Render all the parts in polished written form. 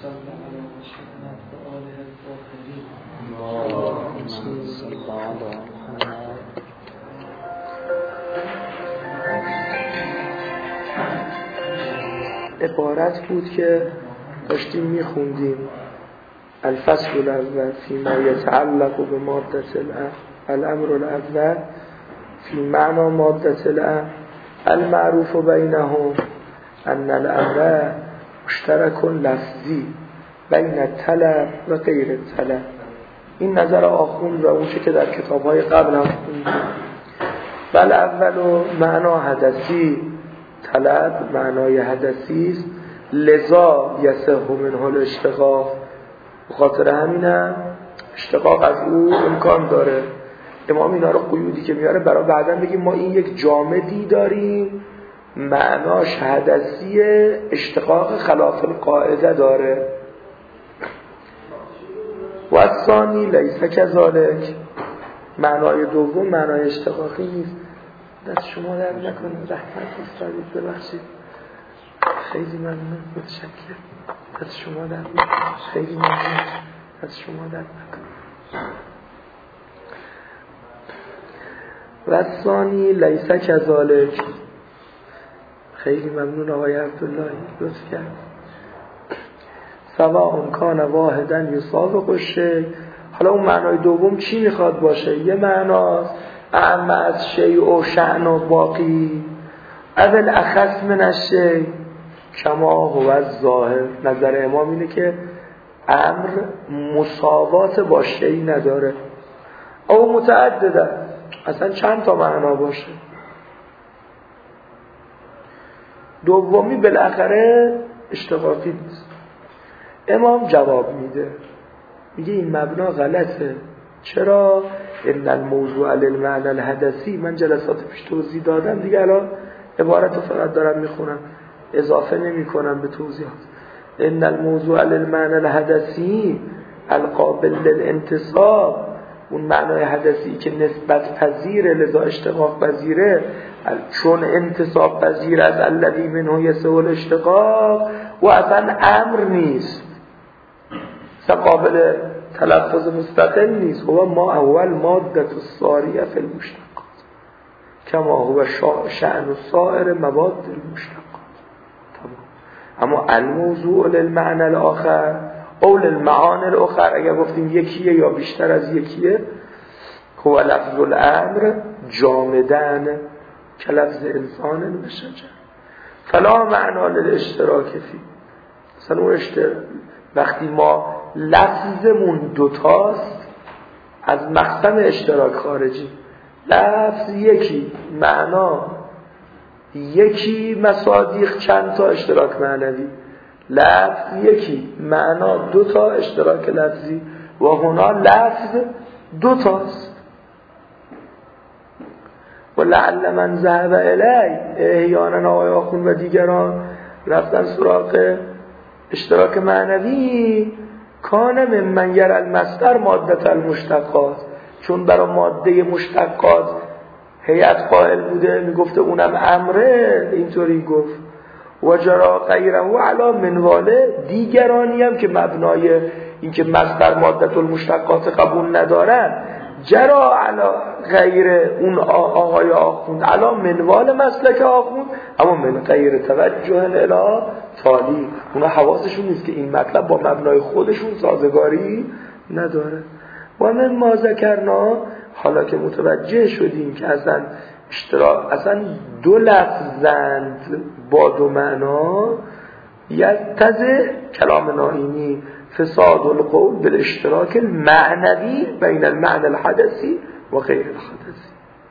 صل على محمد و آله الطاهرین. اللهم صل على محمد. عبارت بود که داشتیم میخوندیم الفصل الاول فیما یتعلق به ماده الامر الاول فی معنی ماده الامر المعروف بینهم ان الامر مشترک لفظی بین الطلب و غیر الطلب. این نظر آخوند و اونچه که در کتاب‌های قبل هم خوندیم. بل اولو معنا حدثی، طلب معنای حدثی است، لذا یصح منه الاشتقاق. بخاطر همینم اشتقاق از او امکان داره. امام اینا رو قیودی که میاره برای بعداً بگیم ما این یک جامدی داریم معناش حدثیه، اشتقاق خلاف القاعده داره. و الثانی لیس کذالک، معنای دوم معنای اشتقاقی نیست. دست شما در نکنید، رحمت استادید، ببخشید، خیلی ممنون، متشکرم. دست شما در نکنید، خیلی ممنون، دست شما در نکنید. و الثانی لیس کذالک، خیلی ممنون آقای عبدالله، لطف کرد. سواء کان واحدا یسابق الشیء. حالا اون معنای دوم چی میخواد باشه؟ یه معناست اعم از شیء و شأن و باقی اول اخص من الشیء کما هو الظاهر. نظر امام اینه که امر مساوات با شیء نداره او متعدده، اصلا چند تا معنا باشه. دومی بالاخره اشتقاقی نیست. امام جواب میده، میگه این مبنا غلطه. چرا؟ ان الموضوع للمعنى الحدثی. من جلسات پیش توضیح دادم دیگه، الان عبارت رو فقط دارم میخونم، اضافه نمی کنم به توضیحات. ان الموضوع للمعنى الحدثی القابل للانتصاب، اون معنای حدثی که نسبت پذیره لذا اشتقاق پذیره، چون انتصاب پذیر از الذی منه یصح الاشتقاق و اصلا امر نیست، اصلا قابل تلفظ مستقل نیست. هو ما اول ماده الساریه فی المشتقات کما هو شأن سایر مواد المشتقات. اما الموضوع للمعنى الاخر او للمعانی الاخر، اگر گفتیم یکیه یا بیشتر از یکیه، هو لفظ الامر جامدن که لفظ انسان و شجر فلا معنا للاشتراک فی. مثلا اون وقتی ما لفظمون دوتاست از مقسم اشتراک خارجی، لفظ یکی معنا یکی مصادیق چند تا اشتراک معنوی، لفظ یکی معنا دو تا اشتراک لفظی و هنا لفظ دو تاست. و لعل من ذهب الی، احیانا آقای آخوند و دیگران رفتن سراغ اشتراک معنوی، کان ممن یر المصدر ماده المشتقات، چون برای ماده مشتقات هیئت قائل بوده میگفته اونم امره، اینطوری گفت. و جرا غیره علی منواله، دیگرانی هم که مبنای این که مصدر ماده المشتقات قبول ندارن، جرا علی غیر اون آقای آخوند علی منوال مسلک آخوند، اما من غیر توجه الی تالی، اونا حواسشون نیست که این مطلب با مبنای خودشون سازگاری نداره. و من ما ذکرنا، حالا که متوجه شدیم که اصلا دو لفظند با دو معنا، یلتزم کلام نائینی فساد القول بالاشتراک المعنوی بین المعنى الحدثی و غیر الحدثی.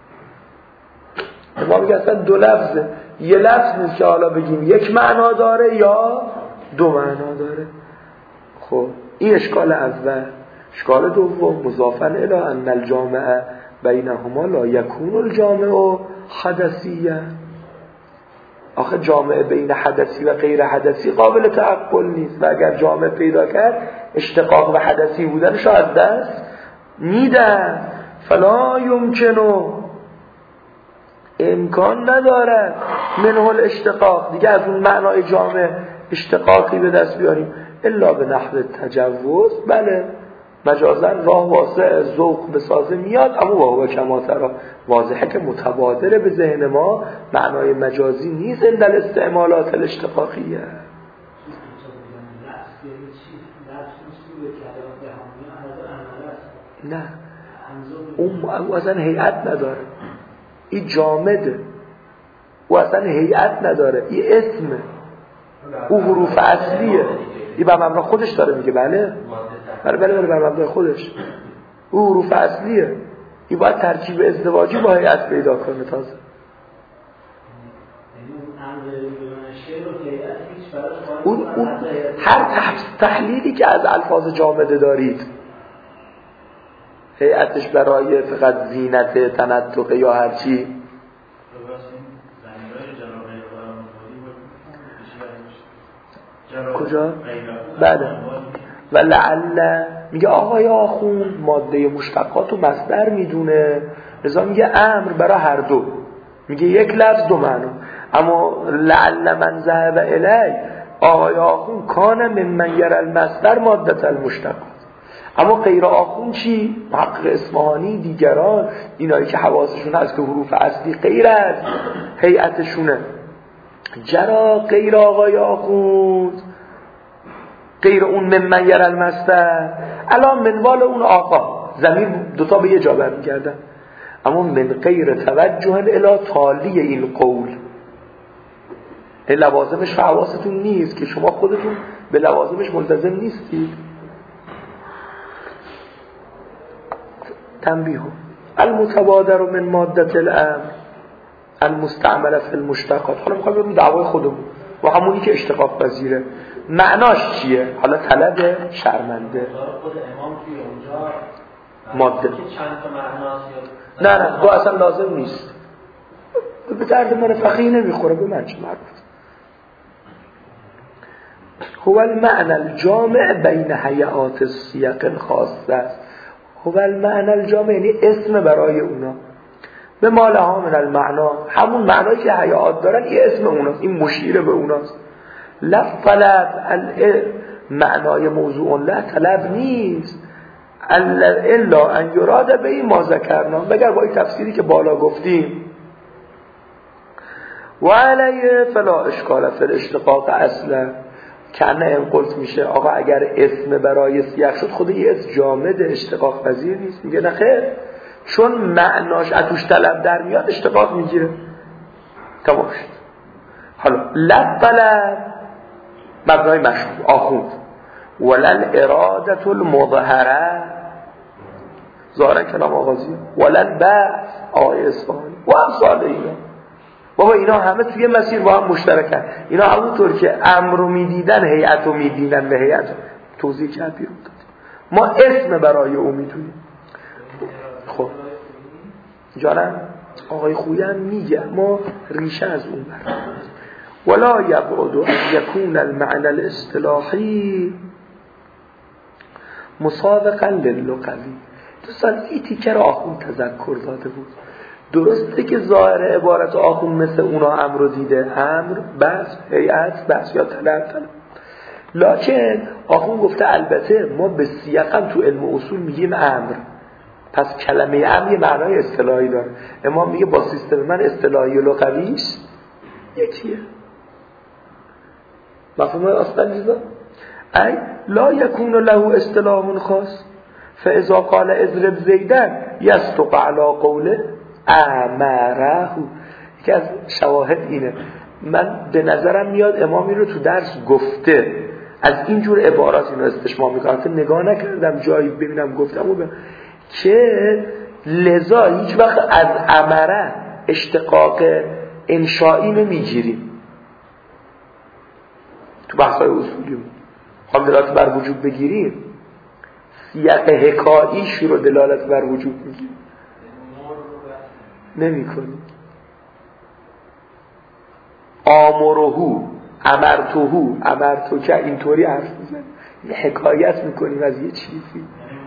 ما میگه اصلا دو لفظه، یه لفظ نیست که حالا بگیم یک معنا داره یا دو معنا داره. خب این اشکال اول. اشکال دوم مضافاً الی ان الجامع بینهما لا یکون الجامع حدثیه. آخه جامع بین حدثی و غیر حدثی قابل تعقل نیست و اگر جامع پیدا کرد اشتقاق و حدثی بودنشو از دست میدن. فلا یمکنو، امکان ندارد منه الاشتقاق، دیگه از اون معنای جامع اشتقاقی به دست بیاریم الا به نحو تجوز. بله مجازا راه واسع ذوق به سازه میاد، اما واقعا کما ترا واضحه که متبادر به ذهن ما معنای مجازی نیست اندل استعمالات الاشتقاقیه. نه اون اصلا هیئت نداره، این جامده، او اصلا هیئت نداره، این اسمه، او حروف اصلیه، این بر مبنای خودش داره میگه. بله بر مبنای خودش او حروف اصلیه، این باید ترکیب ازدواجی با هیئت پیدا کنه تازه. اون هر تحلیلی که از الفاظ جامده دارید، هیئتش برای فقط زینت تنطق یا هرچی، کجا؟ بله و لعل میگه آقای آخون ماده مشتقات و مصدر میدونه، لذا میگه امر برای هر دو، میگه یک لفظ دو معنا. اما لعل من ذهب الی آقای آخون کان ممن یر المصدر ماده المشتقات. اما غیر آخون چی؟ محقق اصفهانی دیگران اینایی که حواسشون هست که حروف اصلی غیر از هیئتشونه، جرا غیر آقای آخوند، غیر اون ممن یر المصدر، الان منوال اون آقا ضمیر دوتا به یه جا برمیگردن، اما من غیر توجه الی تالی این قول، این لوازمش حواستون نیست که شما خودتون به لوازمش ملتزم نیستید. تنبیه المتبادر من ماده الامر المستعمله فی المشتقات. حالا میخوام بریم دعوای خودمون و همونی که اشتقاق پذیره معناش چیه؟ حالا طلب شرمنده خود امام توی اونجا ماده چند تا معناست نه تو اصلا لازم نیست، به درد من فقیه نمیخوره، به من چه مربوط. هو المعنى الجامع بین هیئات السیاق خاصه است. هو المعنى الجامع یعنی اسم برای اونا، به مالها من المعنا، همون معنایی که هیئات دارن این اسم اوناست، این مشیر به اوناست. لفظ طلب معنای موضوع لا طلب نیست الا ان یراد به این ما ذکرنا، مگر با این تفسیری که بالا گفتیم. و علیه فلا اشکال فی الاشتقاق اصلا کنه انقلت میشه آقا اگر اسم برای سیاق شد خود یه اسم جامد اشتقاق پذیر نیست. میگه نه خیر، چون معناش اتوش طلب در میاد اشتقاق میگیره. تمام شد. حالا لب طلب مبنای مشهور آخوند، ولل ارادت المظهره ظاهرا کلام آغازی، ولل بحث آقای اصفهانی و امثال اینا. بابا اینا همه توی مسیر با هم مشترکن، اینا همونطور که امر رو میدیدن هیئت رو میدیدن به هیئت توضیح کرد بیرون داد. ما اسم برای او میدونیم. خب جانم آقای خویم میگه ما ریشه از اون بر ولا یبعد ان یکون المعنى الاصطلاحی مسابقا للغوی. دوستان این تیکه رو آخوند تذکر داده بود. درسته که ظاهر عبارت آخوند مثل اونا امر رو دیده، امر بس هیئت بس یا طلب، لکن آخوند گفته البته ما به سیاقم تو علم اصول میگیم امر، پس کلمه امر یه معنای اصطلاحی داره. امام میگه با سیستم من اصطلاحی و لغویش یکیه. مفهوم اصلا نیزا ای لا یکون له اصطلاح خاص فاذا قال اضرب زیدن یصدق علی قوله امره. یکی از شواهد اینه، من به نظرم میاد امامی رو تو درس گفته از اینجور عبارات اینو استشمام میکنم که نگاه نکردم جایی ببینم گفتم و که لذا هیچ وقت از امره اشتقاق انشایی نمیگیریم تو بحثای اصولی. خواهم دلالت بر وجود بگیریم، سیاق حکاییش رو دلالت بر وجود میگیریم نمی کنیم. آمرهو امرتوهو امرتوکه اینطوری حرف میزنیم، یه حکایت میکنیم از یه چیزی.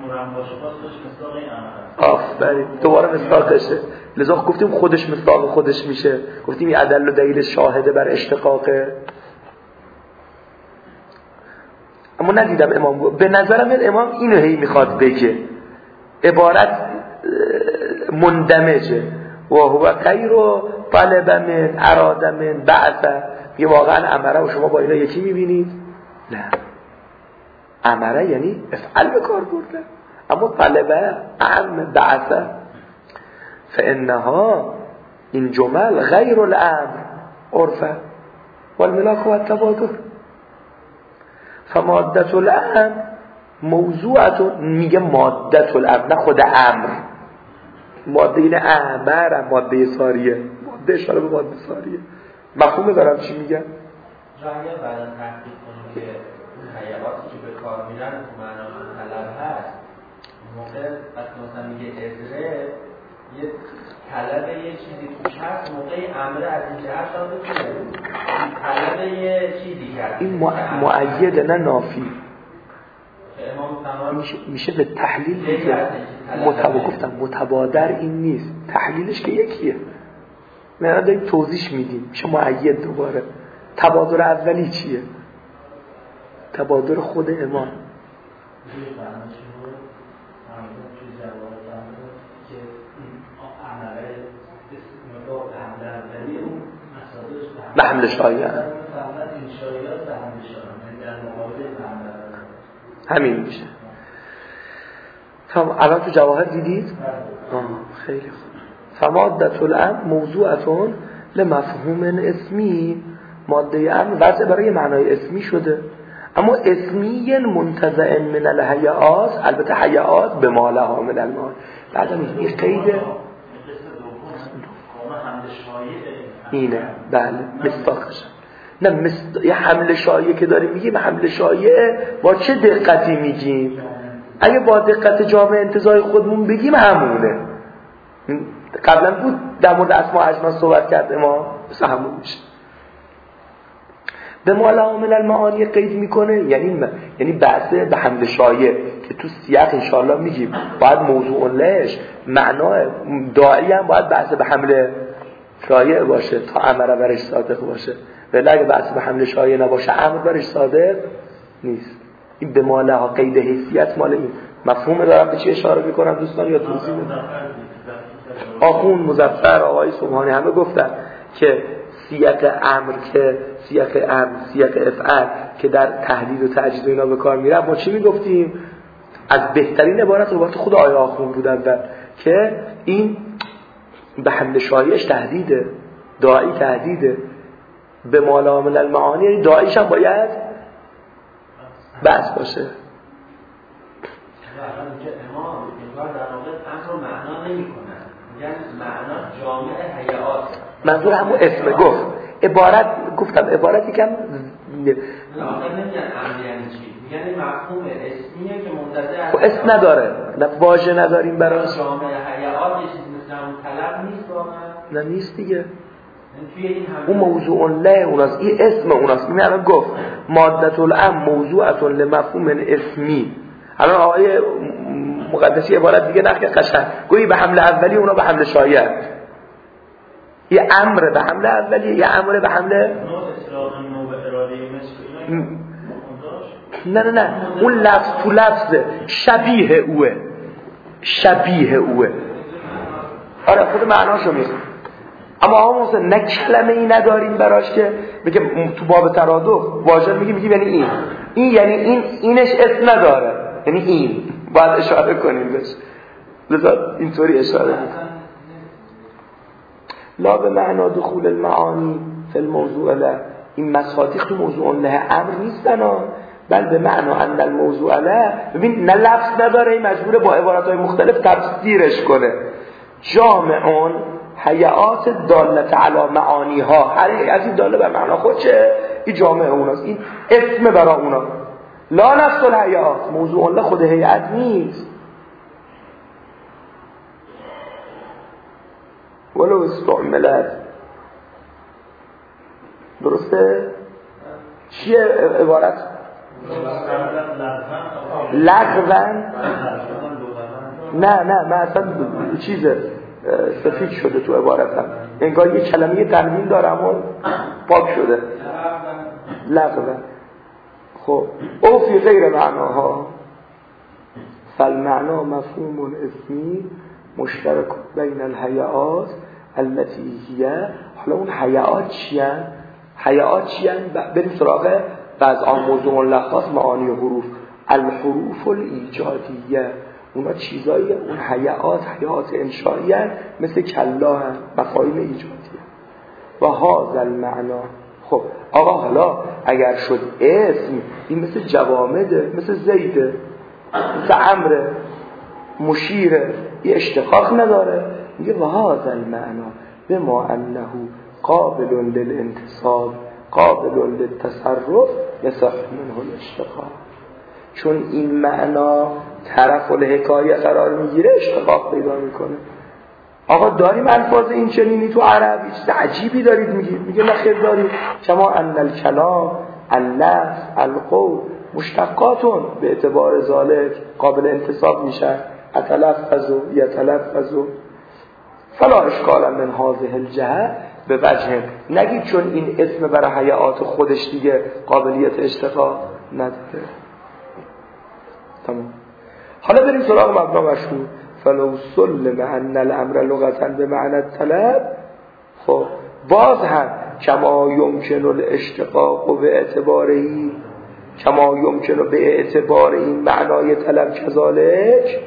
آفرین دوباره مصداقشه، لذا گفتیم خودش مصداق خودش میشه، گفتیم این ادل و دلیل شاهده بر اشتقاقه. اما ندیدم امام به نظرم امام اینو هی میخواد بگه، عبارت مندمجه و هو غیر طلب من اراد من بعث. یه واقعا امره و شما با اینا یکی میبینید؟ نه، امره یعنی افعل به کار برده، اما طلبه ام بعثه فانها این جمل غیر الامر عرفه والملاک و التبادر. فمادت الامر موضوعت، میگه مادت الامر نه خود امر، ماده این امر ماده ساریه، ماده اشاره به ماده ساریه. مفهوم دارم چی میگم؟ جایی بعدا تحقیق کنیم که اون حیواتی که به کار میرن تو معناشون طلب هست، موقع وقتی مثلا میگه ادره یه طلب یه چیزی توش هست، موقع امره از این جهت شده کنه طلب یه چیزی کرد. این مؤیده نه نافی. امام میشه به تحلیل دیگه گفتم متبادر این نیست، تحلیلش که یکیه، من داریم توضیح میدیم، میشه مؤید. دوباره تبادر اولی چیه؟ تبادر خود امام. به حمل شایعه همین میشه. الان تو جواهر دیدید؟ خیلی خوب. فمادت الامر موضوعتون لمفهوم اسمی، ماده امر وضع برای معنای اسمی شده، اما اسمی منتزع من الهیئات، البته هیئات به ما لها من المال. بعدم این قیده اینه، بله مصداقش نه یه حمل شایعه که داریم میگیم، حمل شایعه با چه دقتی میگیم؟ اگه با دقت جامع انتزاعی خودمون بگیم همونه. قبلا بود در مورد اسماء اجماع صحبت کرد ما، مثل همون میشه. به ما لعامل المعانی قید میکنه، یعنی بحث به حمل شایعه که تو سیاق انشاءالله میگیم باید موضوع لهش معنای داعی هم باید بحث به حمل شایعه باشه تا امر برش صادق باشه، ولی اگه بحث به حمل شایعه نباشه امر برش صادق نیست. این به ما لها قید حیثیت مال این مفهوم دارم به چی اشاره میکنم دوستان یا توضیح بدم؟ آخون مظفر آقای سبحانی همه گفتن که سیاق امر سیاق افعال که در تحلیل و تجدید اینا به کار میره، ما چی میگفتیم؟ از بهترین عبارت خود آقای آخون بودن که این به حمل شایعش تهدیده، داعی تهدیده، به مال عامل المعانی یعنی داعیش هم باید بس باشه. امام انگار در واقع امر رو معنا نمی‌کنن، میگن معنا جامع هیئات. منظور همون اسم گفت عبارت، گفتم عبارتی کم آخه نمیگن امر یعنی چی، میگن مفهوم اسمیه که منتزع از اسم نداره، نه واژه نداریم براش. جامع هیئات یه چیزی مثل همون طلب نیست واقعا. نه نیست دیگه، اون موضوع له اوناست، این اسم اوناست. میگم الان گفت مادت الامر موضوعتون لمفهوم اسمی. الان آقای مقدسی عبارت دیگه نخی قشنگ گویی به حمله اولی اونا به حمله شایعه، یه امر به حمله اولی یه امر به حمله نه اون لفظ تو لفظ شبیه اوه. آره خود معناشو میگه، اما آقا محسن نه کلمه ای نداریم براش که میگه تو باب ترادف واژه میگیم یعنی این یعنی اینش اسم نداره، یعنی این باید اشاره کنیم بهش، لذا اینطوری اشاره میکنیم. لا به معنا دخول المعانی فی الموضوع له، این مصادیق تو موضوع له امر نیستن بل به معنا ان الموضوع له. ببین نه لفظ نداره، این مجبوره با عباراتهای مختلف تفسیرش کنه. جامعون هیئات دالت علی معانی ها، هر هیئتی داله بر معنا خودشه، این جامعه اوناست، این اسم برای اونا. لا نفس الهیئات، موضوع له خود هیئت نیست. ولو استعملت، درسته؟ چیه عبارت؟ لغوان؟ نه من اصلا چیزه سفید شده تو عبارتم، انگار یه کلمه تنوین داره اما پاک شده. لغوان. خب او فی غیر معناها فالمعنا مفهوم اسمی مشترک بین الهیئات التي هی. حالا اون هیئات چیان؟ هیئات چیان؟ بریم سراغ بعض آن موضوع ملخص معانی حروف. الحروف الایجادیه، اونا چیزایی، اون هیئات انشایی مثل کلا هم مفاهیم ایجادیه. و هذا المعنا. خب آقا حالا اگر شد اسم، این مثل جوامده، مثل زیده، مثل عمره، مشیره، این اشتقاق نداره. میگه و هذا المعنا بما انه قابل للانتصاب قابل للتصرف یصح منه الاشتقاق. چون این معنا طرف الحکایه قرار میگیره اشتقاق پیدا میکنه. آقا داریم الفاظ این چنینی تو عربی، چیز عجیبی دارید میگید؟ میگه نه خیر داریم. کما ان الکلام اللفظ القول مشتقاتون به اعتبار ذالک قابل انتصاب میشن. اتلفظو یتلفظو فلا اشکال من هذه الجهه به وجه. نگید چون این اسم برای هیئات خودش دیگه قابلیت اشتقاق نداره. تمام. حالا بریم سراغ مبنا مشهور. فلو سلم ان الامر لغتا به معنی الطلب. خب باز هم کما یمکن الاشتقاق به اعتباری، کما یمکن به اعتبار این معنای طلب کذالک،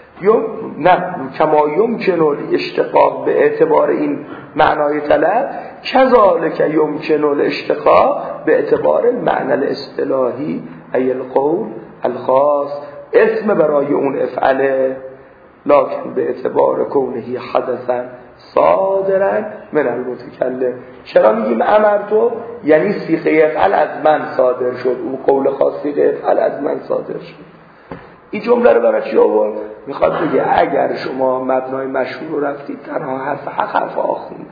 نه کما یمکن الاشتقاق به اعتبار این معنای طلب کذالک یمکن الاشتقاق به اعتبار المعنى الاصطلاحی ای القول الخاص. اسم برای اون افعله، لکن به اعتبار کونهی حدثا صادرا من المتکلم. چرا میگیم امرتو؟ یعنی صیغه افعل از من صادر شد، اون قول خاص صیغه افعل از من صادر شد. این جمله رو برای چی آورد؟ میخواد بگه اگر شما مبنای مشهور رو رفتید تنها حرف حق حرف آخونده،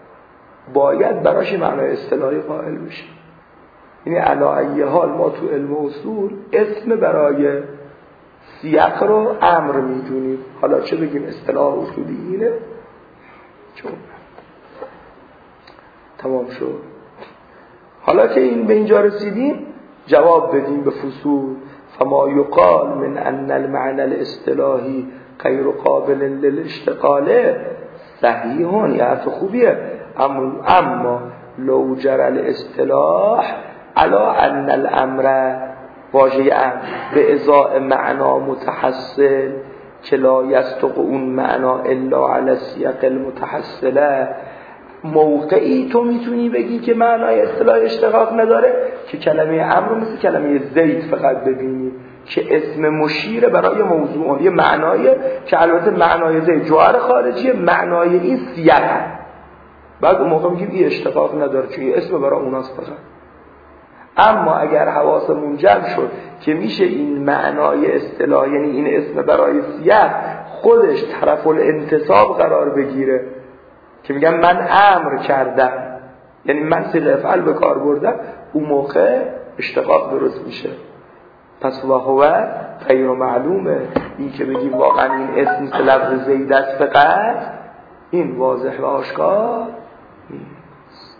باید براش معنای اصطلاحی قائل بشید. یعنی علی ای حال ما تو علم اصول اسم برای سیاق رو امر میدونیم. حالا چه بگیم اصطلاح اصولی اینه؟ چون تمام شد. حالا که این به اینجا رسیدیم جواب بدیم به فصول. فما یقال من ان المعنى الاصطلاحی غیر قابل للاشتغال صحیح، یعنی خوبیه، اما لو جرى الاصطلاح على ان الامر واژه امر به ازاء معنا متحصل که لا یستق اون معنا الا علی السیاق المتحصله، موقعی تو میتونی بگی که معنای اصطلاح اشتقاق نداره که کلمه امر رو مثل کلمه زید فقط ببینی که اسم مشیر برای موضوع یه معنای که البته معنای زید جوهر خارجی، معنای این سیاق. بعد اون موقع میگیم این اشتقاق نداره چون یه اسم برای اوناست فقط. اما اگر حواسمون جمع شد که میشه این معنای اصطلاح، یعنی این اسم برای سیاق خودش طرف الانتصاب قرار بگیره که میگم من امر کردم، یعنی من صیغه افعل به کار بردم، اون موقع اشتقاق درست میشه. پس و هو غیر معلومه. این که بگیم واقعا این اسم مثل لفظ زید است فقط، این واضح و آشکار نیست.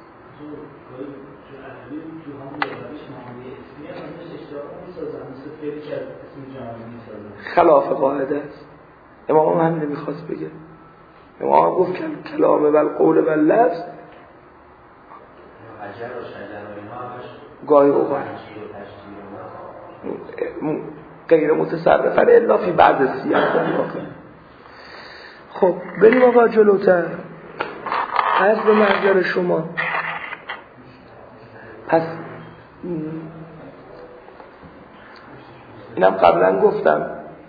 خلاف قاعده است. امام هم نمیخواست بگه. امام گفت کلام و القول و اللفظ گاهی اوقات غیر متصرفن الا فی بعض السیاق. خب بریم آقا جلوتر. از به منظر شما پس اینم قبلا گفتم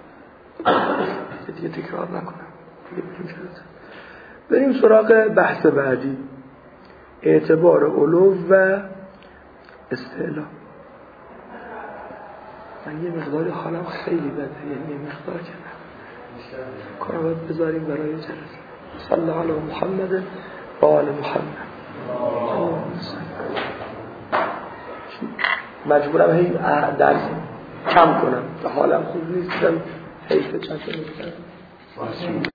دیگه تکرار نکنم. بریم سراغ بحث بعدی، اعتبار علو و استعلا. من یه مقداری حالم خیلی بده، یعنی یه مقدار کنم باید بذاریم برای جلسه. صلی الله علی محمد و آل محمد. مجبورم هی درس کم کنم، حالم خوب نیستم، حیف چند تا